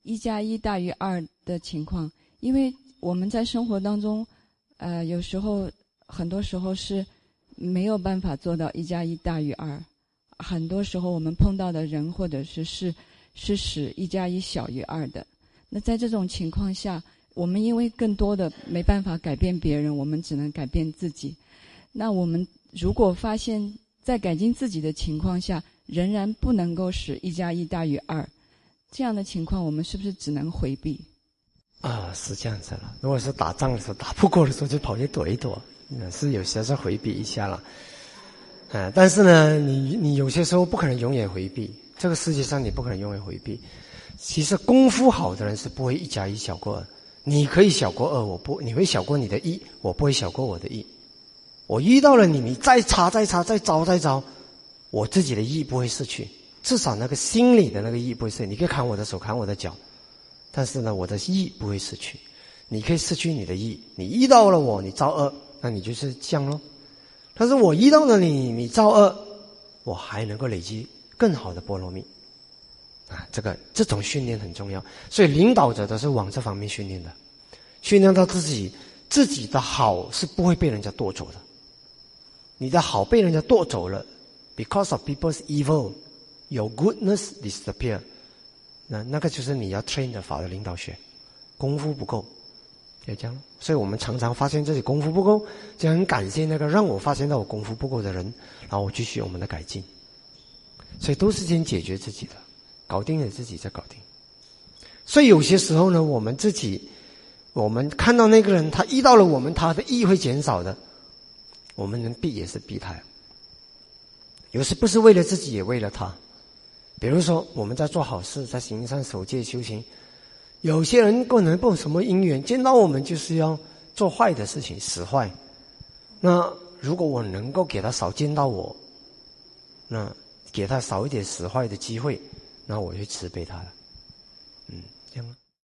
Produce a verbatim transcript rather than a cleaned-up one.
一加一大于二的情况，因为我们在生活当中，呃，有时候很多时候是没有办法做到一加一大于二，很多时候我们碰到的人或者是事是使一加一小于二的。那在这种情况下，我们因为更多的没办法改变别人，我们只能改变自己。那我们如果发现在改进自己的情况下，仍然不能够使一加一大于二，这样的情况，我们是不是只能回避？ 啊，是这样子了。如果是打仗的时候打不过的时候，就跑去躲一躲，嗯，是有些是回避一下了。啊，但是呢，你你有些时候不可能永远回避，这个世界上你不可能永远回避。其实功夫好的人是不会一加一小过二，你可以小过二，我不，你会小过你的一，我不会小过我的一。我遇到了你，你再差再差再糟再糟，我自己的意不会失去，至少那个心里的那个意不会失去。你可以砍我的手，砍我的脚，但是呢，我的意不会失去。你可以失去你的意，你遇到了我，你造恶，那你就是降咯。但是我遇到了你，你造恶，我还能够累积更好的波罗蜜啊！这个这种训练很重要，所以领导者都是往这方面训练的，训练到自己自己的好是不会被人家夺走的。你的好被人家夺走了 ，because of people's evil, your goodness disappear。那那个就是你要 train 的法的领导学，功夫不够，就这样。所以我们常常发现自己功夫不够，就很感谢那个让我发现到我功夫不够的人，然后我继续我们的改进。所以都是先解决自己的，搞定了自己再搞定。所以有些时候呢，我们自己，我们看到那个人他遇到了我们，他的意会减少的。我们能避也是避他，有时不是为了自己，也为了他。比如说我们在做好事，在行善守戒修行，有些人可能不什么因缘见到我们就是要做坏的事情，使坏。那如果我能够给他少见到我，那给他少一点使坏的机会，那我就慈悲他了。嗯，这样。